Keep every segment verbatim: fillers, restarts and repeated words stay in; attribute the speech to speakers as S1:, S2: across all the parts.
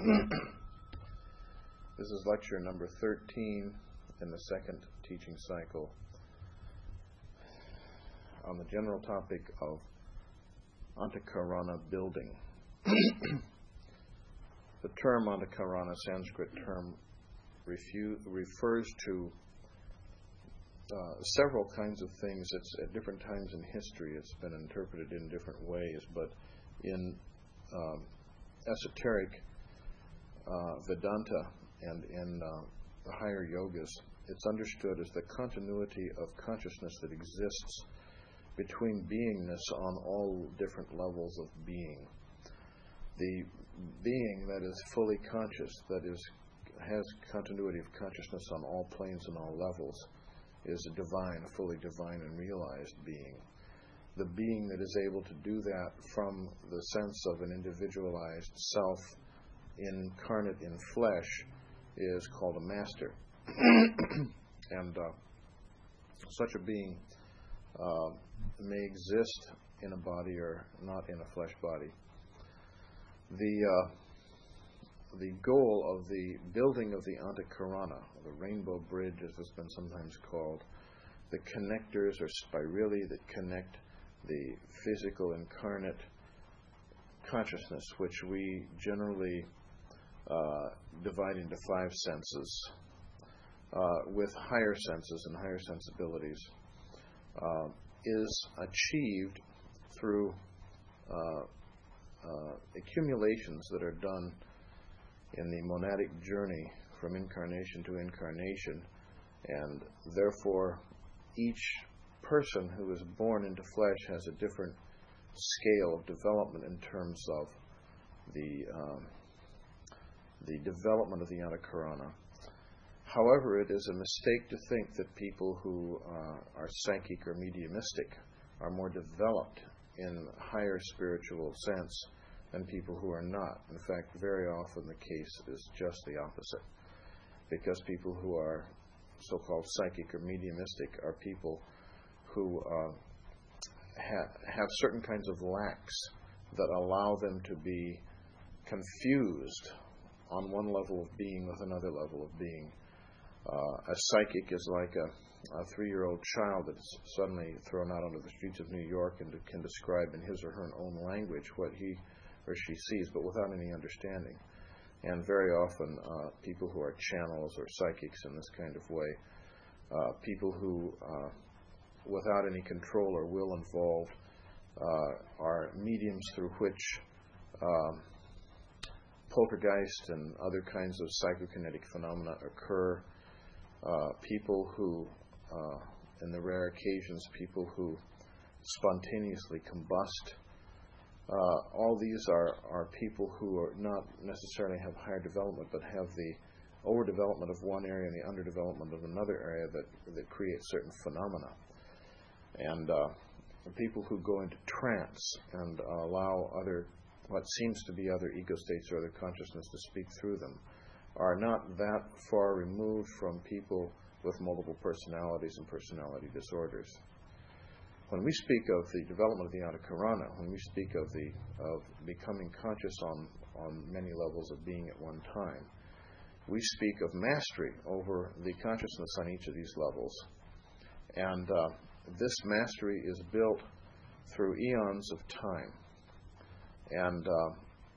S1: This is lecture number thirteen in the second teaching cycle on the general topic of Antakarana building. The term Antakarana, Sanskrit term, refu- refers to uh, several kinds of things. It's at different times in history. It's been interpreted in different ways, but in um, esoteric uh, Vedanta and in uh, the higher yogas, it's understood as the continuity of consciousness that exists between beingness on all different levels of being. The being that is fully conscious, that is has continuity of consciousness on all planes and all levels, is a divine, a fully divine and realized being. The being that is able to do that from the sense of an individualized self incarnate in flesh is called a master. And uh, such a being uh, may exist in a body or not in a flesh body. The uh, the goal of the building of the Antakarana, the rainbow bridge as it's been sometimes called, the connectors or spirali that connect the physical incarnate consciousness, which we generally uh, divide into five senses, uh, with higher senses and higher sensibilities, uh, is achieved through uh, uh, accumulations that are done in the monadic journey from incarnation to incarnation, and therefore each person who is born into flesh has a different scale of development in terms of the um, the development of the Antakarana. However, it is a mistake to think that people who uh, are psychic or mediumistic are more developed in higher spiritual sense than people who are not. In fact, very often the case is just the opposite, because people who are so-called psychic or mediumistic are people who uh, ha- have certain kinds of lacks that allow them to be confused on one level of being with another level of being. Uh, a psychic is like a, a three-year-old child that's suddenly thrown out onto the streets of New York and can describe in his or her own language what he or she sees, but without any understanding. And very often uh, people who are channels or psychics in this kind of way, uh, people who, uh, without any control or will involved, uh, are mediums through which uh, poltergeist and other kinds of psychokinetic phenomena occur. Uh, people who, uh, in the rare occasions, people who spontaneously combust. Uh, all these are, are people who are not necessarily have higher development, but have the overdevelopment of one area and the underdevelopment of another area that, that creates certain phenomena. And uh, people who go into trance and uh, allow other, what seems to be other ego states or other consciousness to speak through them, are not that far removed from people with multiple personalities and personality disorders. When we speak of the development of the Antakarana, when we speak of the of becoming conscious on, on many levels of being at one time, we speak of mastery over the consciousness on each of these levels. And uh, this mastery is built through eons of time. And uh,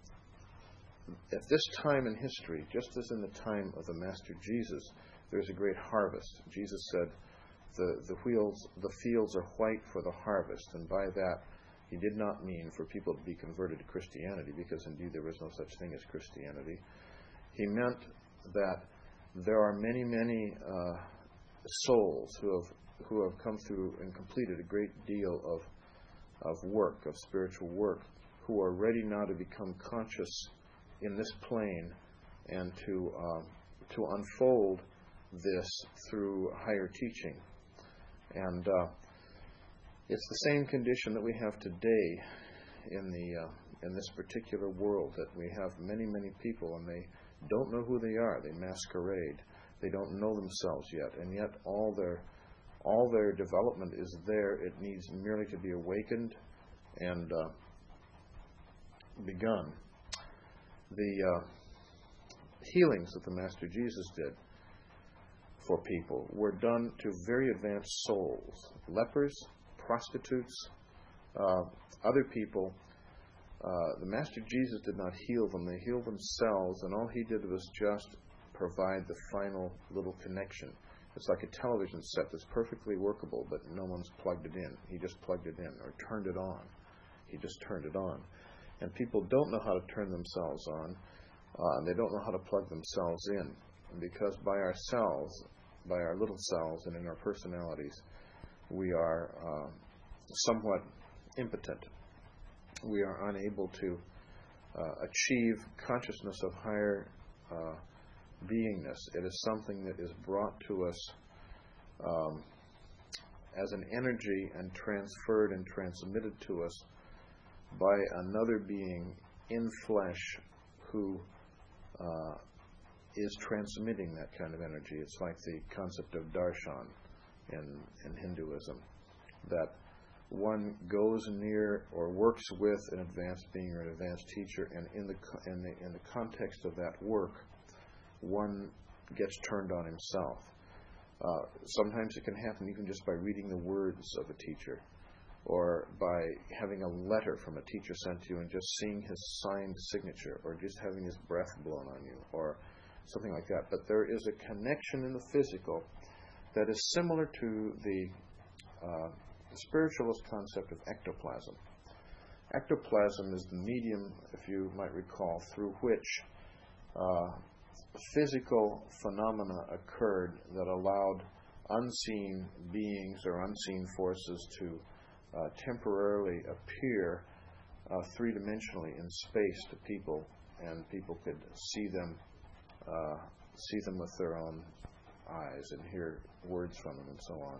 S1: at this time in history, just as in the time of the Master Jesus, there's a great harvest. Jesus said, The, the wheels, the fields are white for the harvest, and by that he did not mean for people to be converted to Christianity, because indeed there is no such thing as Christianity. He meant that there are many, many uh, souls who have who have come through and completed a great deal of of work, of spiritual work, who are ready now to become conscious in this plane and to uh, to unfold this through higher teaching. And uh, it's the same condition that we have today in the uh, in this particular world, that we have many, many people, and they don't know who they are. They masquerade. They don't know themselves yet, and yet all their all their development is there. It needs merely to be awakened and uh, begun. The uh, healings that the Master Jesus did for people were done to very advanced souls, lepers, prostitutes, uh, other people. Uh, the Master Jesus did not heal them. They healed themselves, and all he did was just provide the final little connection. It's like a television set that's perfectly workable, but no one's plugged it in. He just plugged it in or turned it on. He just turned it on. And people don't know how to turn themselves on. Uh, and they don't know how to plug themselves in. And because by ourselves, by our little selves and in our personalities, we are uh, somewhat impotent. We are unable to uh, achieve consciousness of higher uh, beingness. It is something that is brought to us um, as an energy and transferred and transmitted to us by another being in flesh who uh, is transmitting that kind of energy. It's like the concept of darshan in, in Hinduism, that one goes near or works with an advanced being or an advanced teacher, and in the in the in the context of that work, one gets turned on himself. Uh, sometimes it can happen even just by reading the words of a teacher, or by having a letter from a teacher sent to you and just seeing his signed signature, or just having his breath blown on you, or something like that. But there is a connection in the physical that is similar to the uh, spiritualist concept of ectoplasm. Ectoplasm is the medium, if you might recall, through which uh, physical phenomena occurred that allowed unseen beings or unseen forces to uh, temporarily appear uh, three-dimensionally in space to people, and people could see them, uh, see them with their own eyes and hear words from them and so on.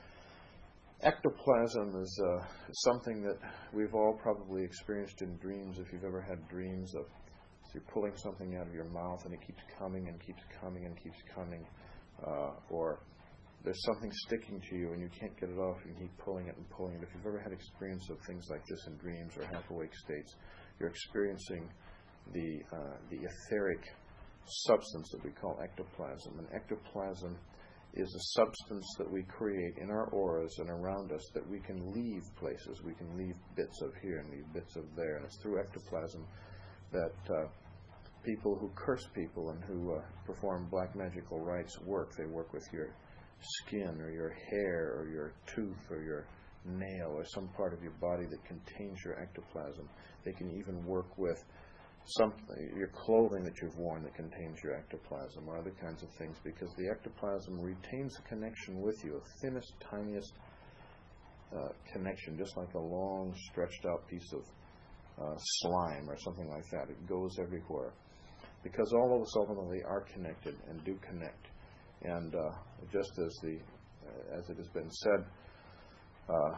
S1: Ectoplasm is uh, something that we've all probably experienced in dreams. If you've ever had dreams of so you're pulling something out of your mouth and it keeps coming and keeps coming and keeps coming, uh, or there's something sticking to you and you can't get it off, you keep pulling it and pulling it. If you've ever had experience of things like this in dreams or half-awake states, you're experiencing the uh, the etheric substance that we call ectoplasm. And ectoplasm is a substance that we create in our auras and around us that we can leave places. We can leave bits of here and leave bits of there. And it's through ectoplasm that uh, people who curse people and who uh, perform black magical rites work. They work with your skin or your hair or your tooth or your nail or some part of your body that contains your ectoplasm. They can even work with some your clothing that you've worn that contains your ectoplasm or other kinds of things, because the ectoplasm retains a connection with you, a thinnest, tiniest uh, connection, just like a long, stretched out piece of uh, slime or something like that. It goes everywhere, because all of us ultimately are connected and do connect. And uh, just as the uh, as it has been said, uh,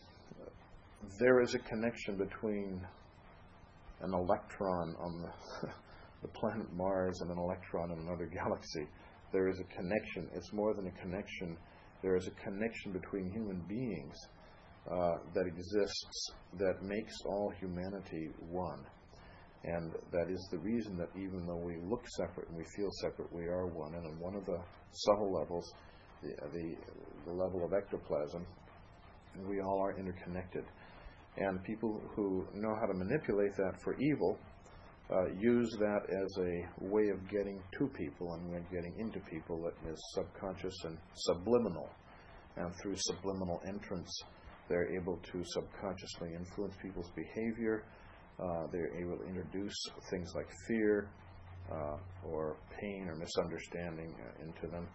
S1: there is a connection between an electron on the, the planet Mars and an electron in another galaxy. There is a connection. It's more than a connection. There is a connection between human beings uh, that exists that makes all humanity one. And that is the reason that even though we look separate and we feel separate, we are one. And on one of the subtle levels, the, the, the level of ectoplasm, we all are interconnected. And people who know how to manipulate that for evil uh, use that as a way of getting to people and getting into people that is subconscious and subliminal. And through subliminal entrance, they're able to subconsciously influence people's behavior. Uh, they're able to introduce things like fear uh, or pain or misunderstanding uh, into them.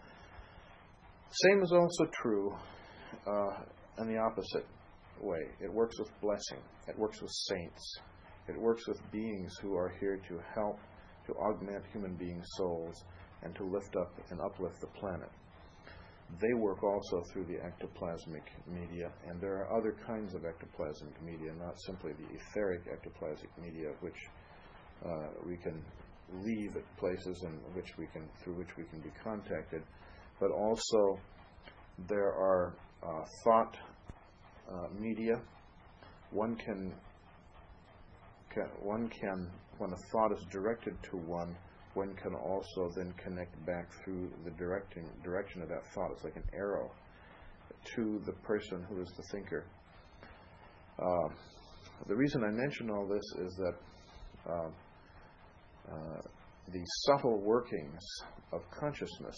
S1: Same is also true uh, in the opposite way. It works with blessing. It works with saints. It works with beings who are here to help, to augment human being souls, and to lift up and uplift the planet. They work also through the ectoplasmic media, and there are other kinds of ectoplasmic media, not simply the etheric ectoplasmic media, which uh, we can leave at places and which we can through which we can be contacted, but also there are uh, thought uh, media. One can, can one can when a thought is directed to one, one can also then connect back through the directing direction of that thought. It's like an arrow to the person who is the thinker. Uh, the reason I mention all this is that uh, uh, the subtle workings of consciousness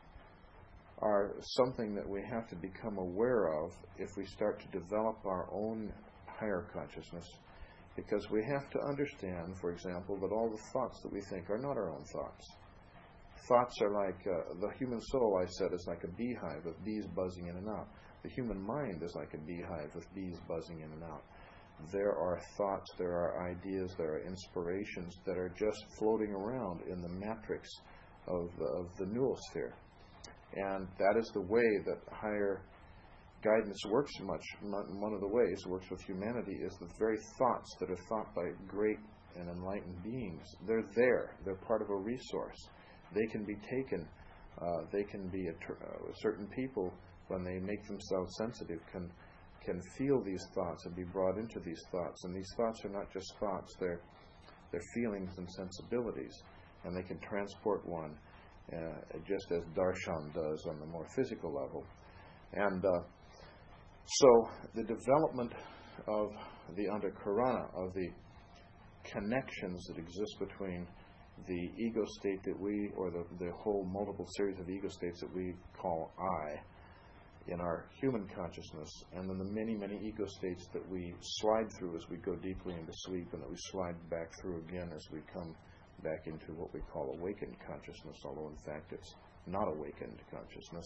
S1: are something that we have to become aware of if we start to develop our own higher consciousness, because we have to understand, for example, that all the thoughts that we think are not our own thoughts. Thoughts are like, uh, the human soul, I said, is like a beehive with bees buzzing in and out. The human mind is like a beehive with bees buzzing in and out. There are thoughts, there are ideas, there are inspirations that are just floating around in the matrix of, of the noosphere. And that is the way that higher guidance works much. One of the ways it works with humanity is the very thoughts that are thought by great and enlightened beings. They're there. They're part of a resource. They can be taken. Uh, they can be, uh, certain people, when they make themselves sensitive, can can feel these thoughts and be brought into these thoughts. And these thoughts are not just thoughts. They're, they're feelings and sensibilities. And they can transport one, uh, just as darshan does on the more physical level. And uh, so the development of the Antahkarana, of the connections that exist between the ego state that we, or the, the whole multiple series of ego states that we call I, in our human consciousness, and then the many, many ego states that we slide through as we go deeply into sleep, and that we slide back through again as we come back into what we call awakened consciousness, although in fact it's not awakened consciousness.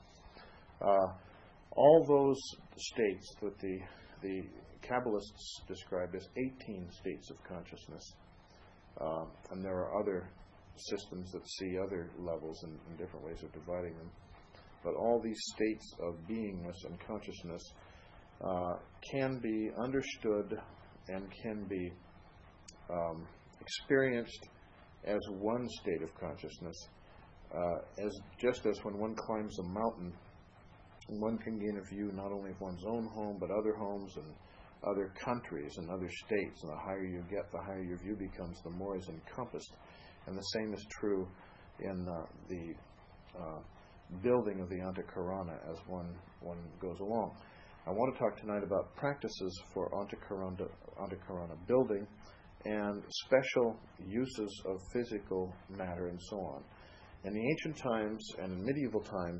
S1: Uh, all those states that the the Kabbalists describe as eighteen states of consciousness, uh, and there are other systems that see other levels and, and different ways of dividing them. But all these states of beingness and consciousness uh, can be understood and can be um, experienced as one state of consciousness, uh, as just as when one climbs a mountain, one can gain a view not only of one's own home, but other homes and other countries and other states. And the higher you get, the higher your view becomes, the more is encompassed. And the same is true in uh, the uh, building of the Antahkarana as one, one goes along. I want to talk tonight about practices for Antahkarana, Antahkarana building and special uses of physical matter and so on. In the ancient times and in medieval times,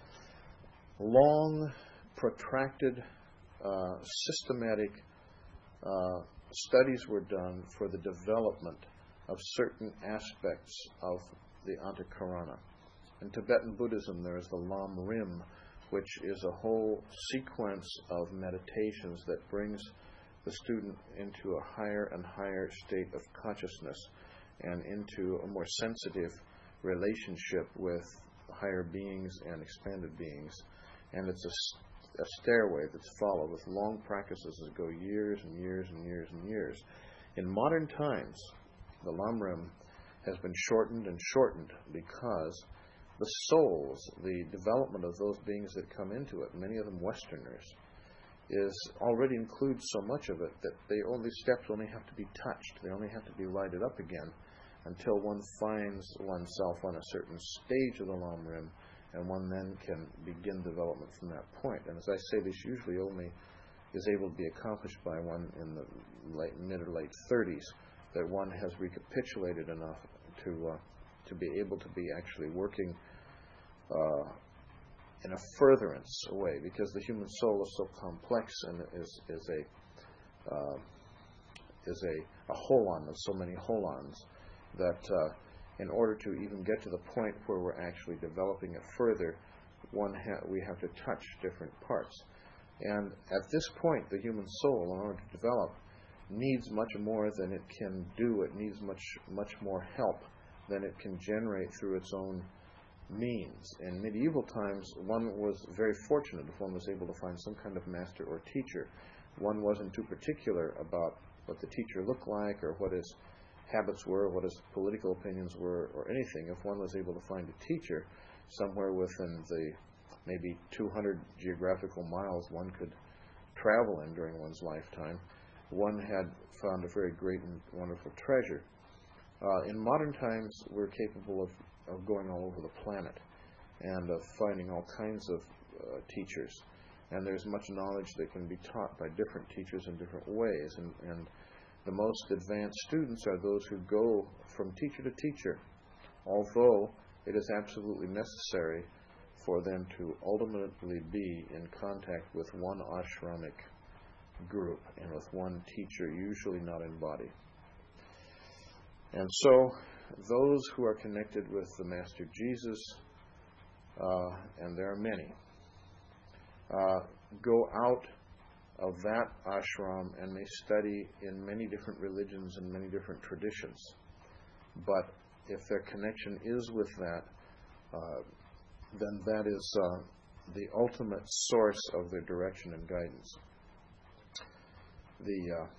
S1: long, protracted, uh, systematic uh, studies were done for the development of certain aspects of the Antahkarana. In Tibetan Buddhism, there is the Lam Rim, which is a whole sequence of meditations that brings the student into a higher and higher state of consciousness and into a more sensitive relationship with higher beings and expanded beings. And it's a, a stairway that's followed with long practices that go years and years and years and years. In modern times, the Lam Rim has been shortened and shortened because the souls, the development of those beings that come into it, many of them Westerners, is already includes so much of it that the only steps only have to be touched. They only have to be lighted up again until one finds oneself on a certain stage of the Lam Rim, and one then can begin development from that point. And as I say, this usually only is able to be accomplished by one in the late, mid or late thirties, that one has recapitulated enough to uh, to be able to be actually working uh, in a furtherance way, because the human soul is so complex and is is a uh, is a, a holon of so many holons that uh, in order to even get to the point where we're actually developing it further, one ha- we have to touch different parts. And at this point, the human soul, in order to develop, needs much more than it can do. It needs much much more help than it can generate through its own means. In medieval times, one was very fortunate if one was able to find some kind of master or teacher. One wasn't too particular about what the teacher looked like or what his habits were, what his political opinions were, or anything. If one was able to find a teacher somewhere within the maybe two hundred geographical miles one could travel in during one's lifetime, one had found a very great and wonderful treasure. Uh, in modern times, we're capable of, of going all over the planet and of finding all kinds of uh, teachers. And there's much knowledge that can be taught by different teachers in different ways. And, and the most advanced students are those who go from teacher to teacher, although it is absolutely necessary for them to ultimately be in contact with one ashramic group and with one teacher, usually not in body. And so those who are connected with the Master Jesus, uh, and there are many, uh, go out of that ashram and may study in many different religions and many different traditions. But if their connection is with that, uh, then that is uh, the ultimate source of their direction and guidance. The uh,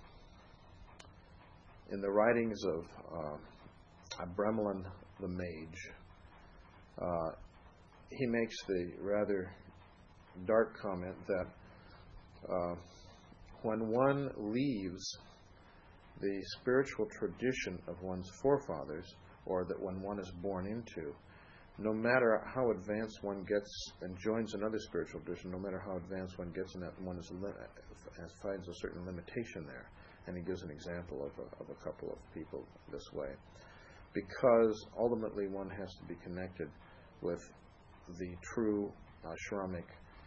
S1: in the writings of uh, Abramelin the Mage, uh, he makes the rather dark comment that uh, when one leaves the spiritual tradition of one's forefathers, or that when one is born into, no matter how advanced one gets and joins another spiritual tradition, no matter how advanced one gets in that, one is li- finds a certain limitation there. And he gives an example of a, of a couple of people this way. Because ultimately one has to be connected with the true ashramic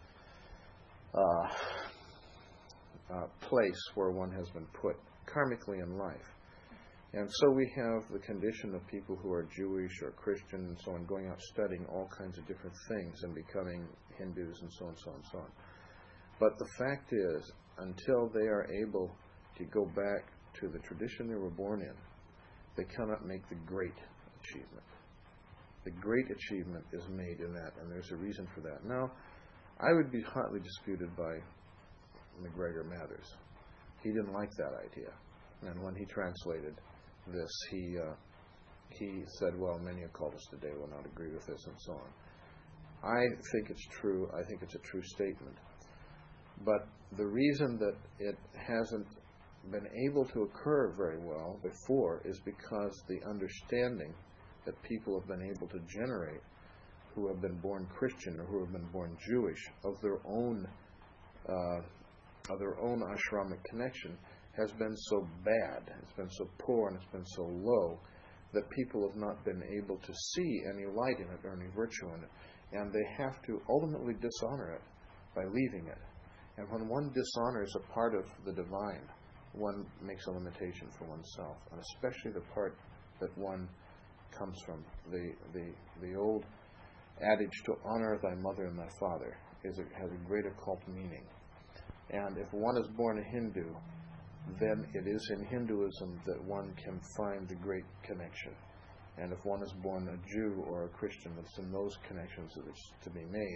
S1: uh, uh, place where one has been put karmically in life. And so we have the condition of people who are Jewish or Christian and so on, going out studying all kinds of different things and becoming Hindus and so on, so on, so on. But the fact is, until they are able to go back to the tradition they were born in, they cannot make the great achievement. The great achievement is made in that, and there's a reason for that. Now, I would be hotly disputed by MacGregor Mathers. He didn't like that idea. And when he translated this, he uh, he said, well, many occultists today will not agree with this, and so on. I think it's true. I think it's a true statement. But the reason that it hasn't been able to occur very well before is because the understanding that people have been able to generate who have been born Christian or who have been born Jewish of their own uh, of their own ashramic connection has been so bad, it's been so poor, and it's been so low that people have not been able to see any light in it or any virtue in it, and they have to ultimately dishonor it by leaving it. And when one dishonors a part of the divine, one makes a limitation for oneself, and especially the part that one comes from. The the the old adage to honor thy mother and thy father is a, has a great occult meaning. And if one is born a Hindu, then it is in Hinduism that one can find the great connection. And if one is born a Jew or a Christian, it's in those connections that it's to be made.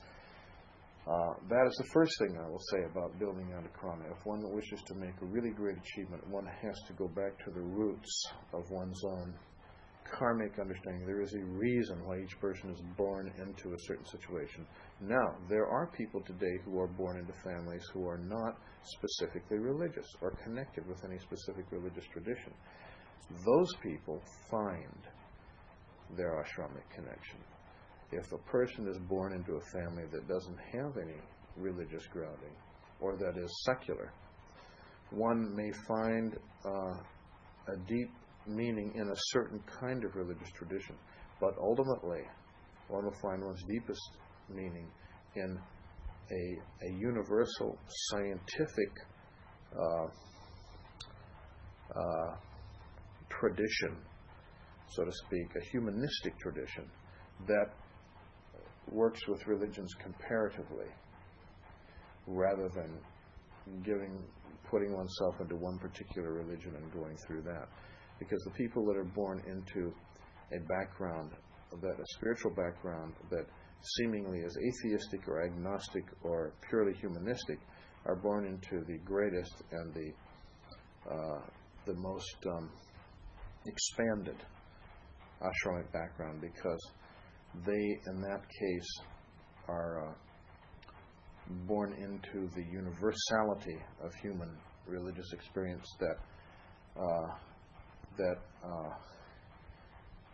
S1: Uh, that is the first thing I will say about building out a krana. If one wishes to make a really great achievement, one has to go back to the roots of one's own karmic understanding. There is a reason why each person is born into a certain situation. Now, there are people today who are born into families who are not specifically religious or connected with any specific religious tradition. Those people find their ashramic connection. If a person is born into a family that doesn't have any religious grounding, or that is secular, one may find uh, a deep meaning in a certain kind of religious tradition, but ultimately one will find one's deepest meaning in a, a universal scientific uh, uh, tradition, so to speak, a humanistic tradition that works with religions comparatively rather than giving, putting oneself into one particular religion and going through that. Because the people that are born into a background, that a spiritual background that seemingly is atheistic or agnostic or purely humanistic, are born into the greatest and the uh, the most um, expanded ashramic background, because they, in that case, are uh, born into the universality of human religious experience that uh, that uh,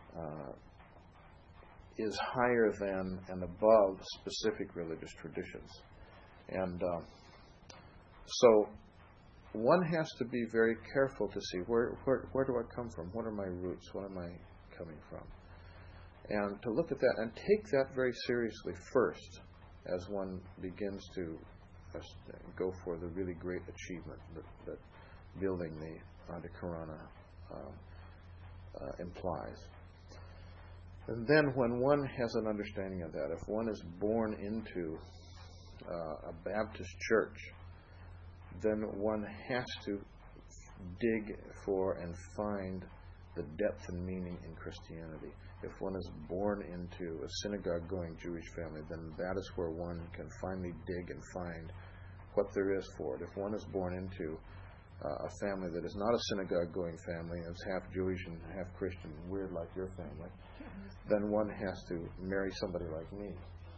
S1: uh, is higher than and above specific religious traditions. And uh, so one has to be very careful to see where, where where do I come from? What are my roots? What am I coming from? And to look at that and take that very seriously first as one begins to uh, go for the really great achievement that, that building the Adhikarana uh, uh, implies. And then when one has an understanding of that, if one is born into uh, a Baptist church, then one has to dig for and find the depth and meaning in Christianity. If one is born into a synagogue-going Jewish family, then that is where one can finally dig and find what there is for it. If one is born into uh, a family that is not a synagogue-going family, and is half Jewish and half Christian, weird like your family, then one has to marry somebody like me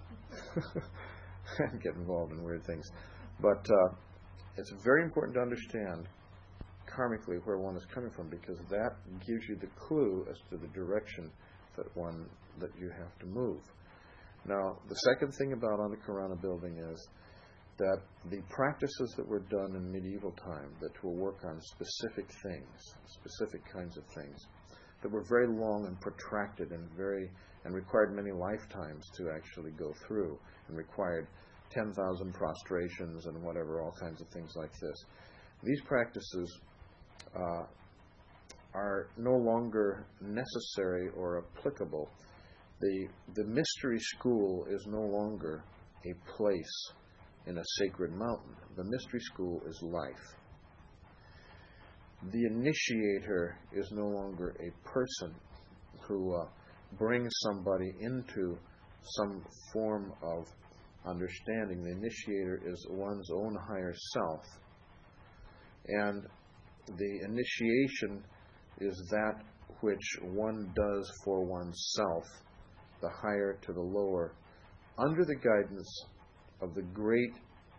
S1: and get involved in weird things. But uh, it's very important to understand karmically where one is coming from, because that gives you the clue as to the direction that one that you have to move. Now, the second thing about Adhikarana building is that the practices that were done in medieval time that will work on specific things, specific kinds of things, that were very long and protracted and very and required many lifetimes to actually go through, and required ten thousand prostrations and whatever, all kinds of things like this. These practices uh, are no longer necessary or applicable. The, the mystery school is no longer a place in a sacred mountain. The mystery school is life. The initiator is no longer a person who uh, brings somebody into some form of understanding. The initiator is one's own higher self. And the initiation is that which one does for oneself, the higher to the lower, under the guidance of the great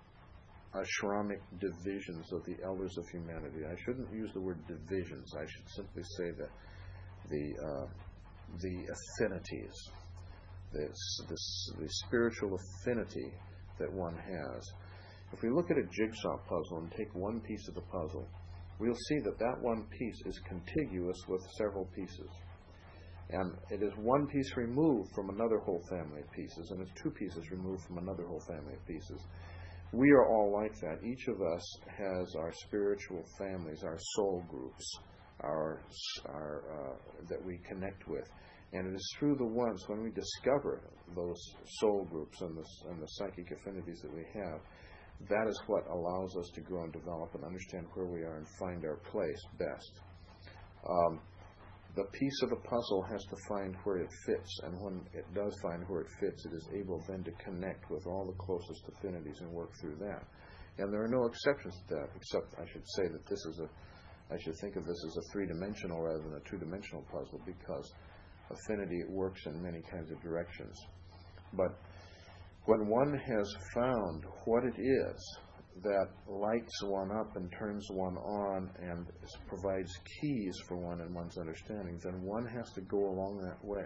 S1: ashramic divisions of the elders of humanity. I shouldn't use the word divisions. I should simply say that the uh, the affinities, this, this, the spiritual affinity that one has. If we look at a jigsaw puzzle and take one piece of the puzzle, we'll see that that one piece is contiguous with several pieces. And it is one piece removed from another whole family of pieces, and it's two pieces removed from another whole family of pieces. We are all like that. Each of us has our spiritual families, our soul groups, our, our uh, that we connect with. And it is through the ones, when we discover those soul groups and the, and the psychic affinities that we have, that is what allows us to grow and develop and understand where we are and find our place best. Um, the piece of the puzzle has to find where it fits, and when it does find where it fits, it is able then to connect with all the closest affinities and work through that. And there are no exceptions to that, except I should say that this is a, I should think of this as a three-dimensional rather than a two-dimensional puzzle, because affinity works in many kinds of directions. But when one has found what it is that lights one up and turns one on and provides keys for one in one's understanding, then one has to go along that way.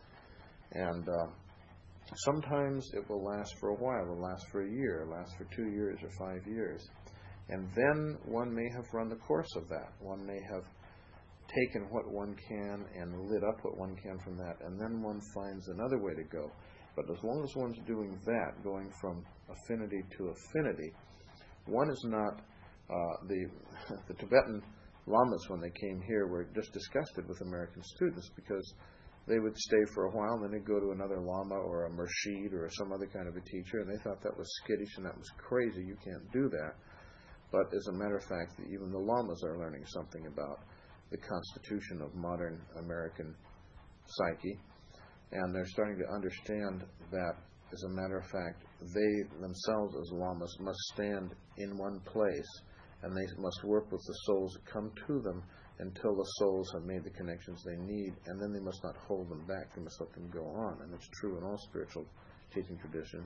S1: And uh, sometimes it will last for a while. It will last for a year, it will last for two years or five years. And then one may have run the course of that. One may have taken what one can and lit up what one can from that, and then one finds another way to go. But as long as one's doing that, going from affinity to affinity, one is not, uh, the the Tibetan lamas, when they came here, were just disgusted with American students, because they would stay for a while and then they'd go to another lama or a murshid or some other kind of a teacher, and they thought that was skittish and that was crazy. You can't do that. But as a matter of fact, even the lamas are learning something about the constitution of modern American psyche, and they're starting to understand that, as a matter of fact, they themselves as lamas must stand in one place, and they must work with the souls that come to them until the souls have made the connections they need, and then they must not hold them back. They must let them go on, and it's true in all spiritual teaching traditions.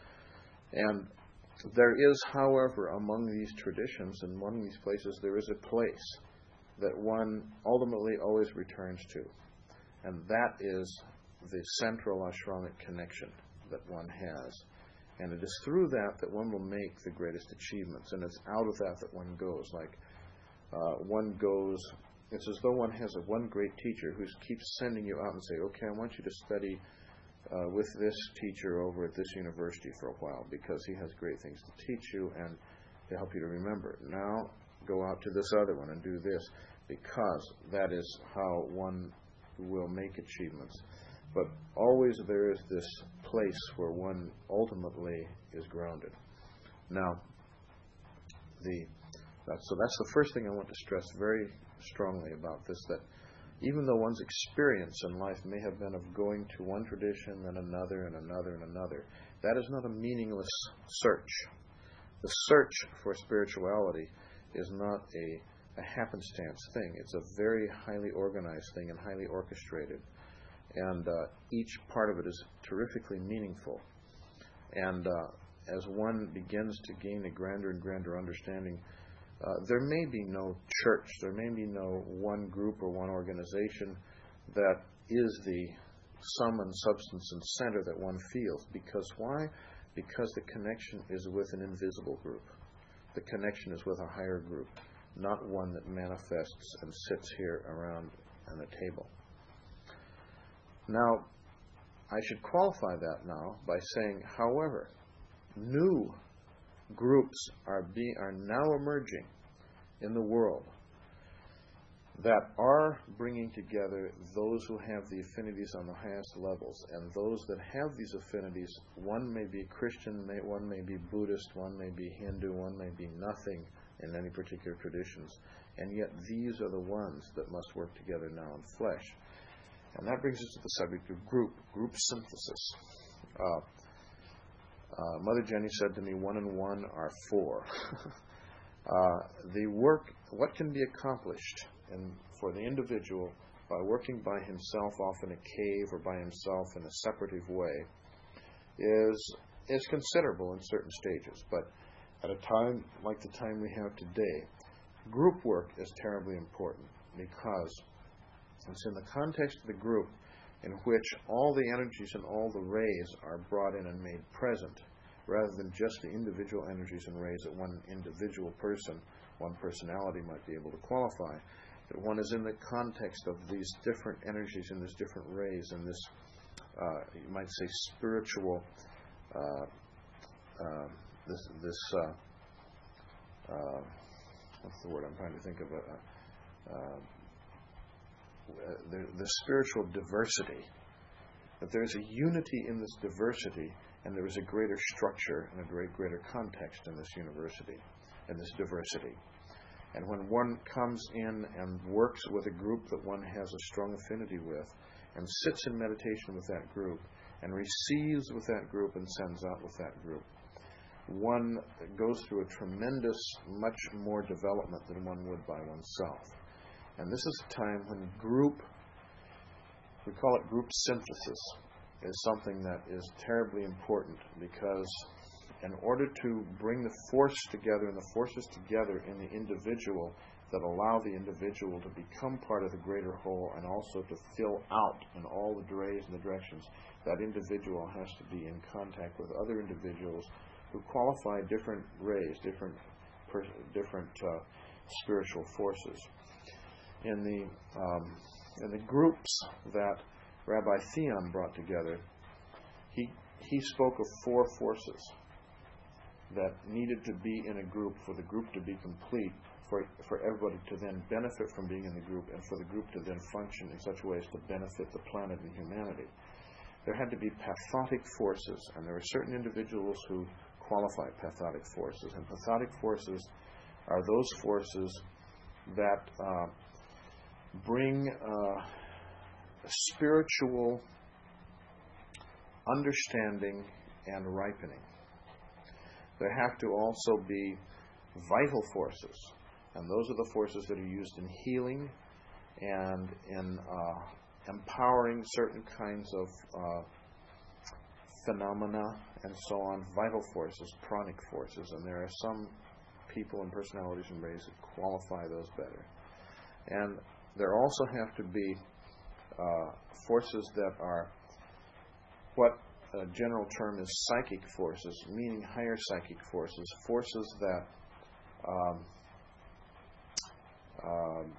S1: And there is, however, among these traditions and among these places, there is a place that one ultimately always returns to. And that is the central ashramic connection that one has. And it is through that that one will make the greatest achievements. And it's out of that that one goes. Like, uh, one goes, it's as though one has a one great teacher who keeps sending you out and say, okay, I want you to study uh, with this teacher over at this university for a while because he has great things to teach you and to help you to remember. Now, go out to this other one and do this, because that is how one will make achievements. But always there is this place where one ultimately is grounded. Now, the uh, so that's the first thing I want to stress very strongly about this, that even though one's experience in life may have been of going to one tradition and another and another and another, that is not a meaningless search. The search for spirituality is not a, a happenstance thing. It's a very highly organized thing and highly orchestrated. And uh, each part of it is terrifically meaningful. And uh, as one begins to gain a grander and grander understanding, uh, there may be no church, there may be no one group or one organization that is the sum and substance and center that one feels. Because why? Because the connection is with an invisible group. The connection is with a higher group, not one that manifests and sits here around on a table. Now, I should qualify that now by saying, however, new groups are be, are now emerging in the world that are bringing together those who have the affinities on the highest levels, and those that have these affinities, one may be Christian, may, one may be Buddhist, one may be Hindu, one may be nothing in any particular traditions, and yet these are the ones that must work together now in flesh. And that brings us to the subject of group, group synthesis. Uh, uh, Mother Jenny said to me, one and one are four. uh, the work, what can be accomplished in, for the individual by working by himself off in a cave or by himself in a separative way is, is considerable in certain stages. But at a time like the time we have today, group work is terribly important, because it's in the context of the group in which all the energies and all the rays are brought in and made present, rather than just the individual energies and rays that one individual person, one personality might be able to qualify. That one is in the context of these different energies and these different rays and this, uh, you might say, spiritual, uh, uh, this, this uh, uh, what's the word I'm trying to think of? Uh, uh, The, the spiritual diversity, that there is a unity in this diversity, and there is a greater structure and a great greater context in this university, in this diversity. And when one comes in and works with a group that one has a strong affinity with, and sits in meditation with that group, and receives with that group and sends out with that group, one goes through a tremendous, much more development than one would by oneself. And this is a time when group, we call it group synthesis, is something that is terribly important, because in order to bring the force together and the forces together in the individual that allow the individual to become part of the greater whole and also to fill out in all the rays and the directions, that individual has to be in contact with other individuals who qualify different rays, different, per- different uh, spiritual forces. In the um, in the groups that Rabbi Theon brought together, he he spoke of four forces that needed to be in a group for the group to be complete, for for everybody to then benefit from being in the group, and for the group to then function in such ways to benefit the planet and humanity. There had to be pathotic forces, and there are certain individuals who qualify pathotic forces, and pathotic forces are those forces that uh, bring uh, spiritual understanding and ripening. There have to also be vital forces, and those are the forces that are used in healing and in uh, empowering certain kinds of uh, phenomena and so on, vital forces, pranic forces, and there are some people and personalities and rays that qualify those better. And there also have to be uh, forces that are what a general term is psychic forces, meaning higher psychic forces, forces that um, um,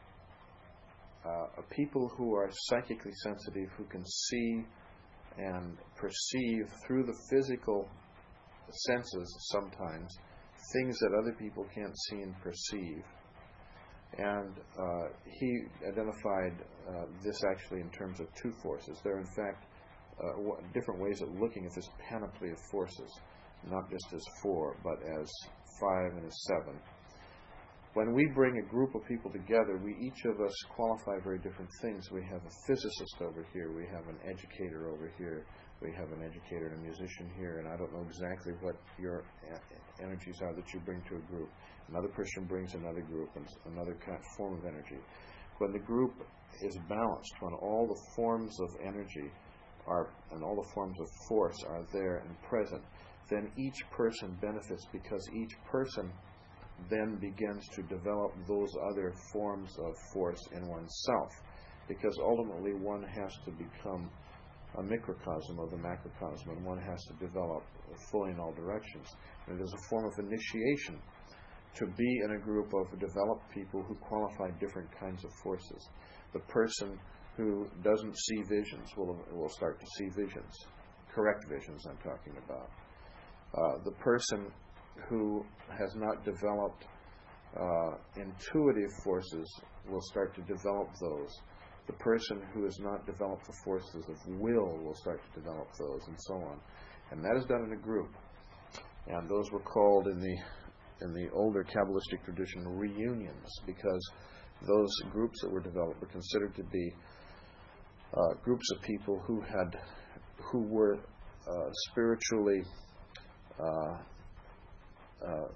S1: uh, people who are psychically sensitive, who can see and perceive through the physical senses sometimes things that other people can't see and perceive. And uh, he identified uh, this actually in terms of two forces. There are, in fact, uh, w- different ways of looking at this panoply of forces, not just as four, but as five and as seven. When we bring a group of people together, we each of us qualify very different things. We have a physicist over here, we have an educator over here, we have an educator and a musician here, and I don't know exactly what your a- energies are that you bring to a group. Another person brings another group and another kind of form of energy. When the group is balanced, when all the forms of energy are and all the forms of force are there and present, then each person benefits because each person then begins to develop those other forms of force in oneself, because ultimately one has to become a microcosm of the macrocosm, and one has to develop fully in all directions. And it is a form of initiation to be in a group of developed people who qualify different kinds of forces. The person who doesn't see visions will, will start to see visions, correct visions I'm talking about. Uh, the person who has not developed uh, intuitive forces will start to develop those. The person who has not developed the forces of will will start to develop those, and so on. And that is done in a group. And those were called in the in the older Kabbalistic tradition reunions, because those groups that were developed were considered to be uh, groups of people who had who were uh, spiritually uh, Uh,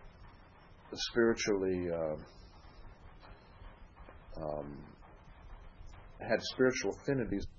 S1: spiritually uh, um, had spiritual affinities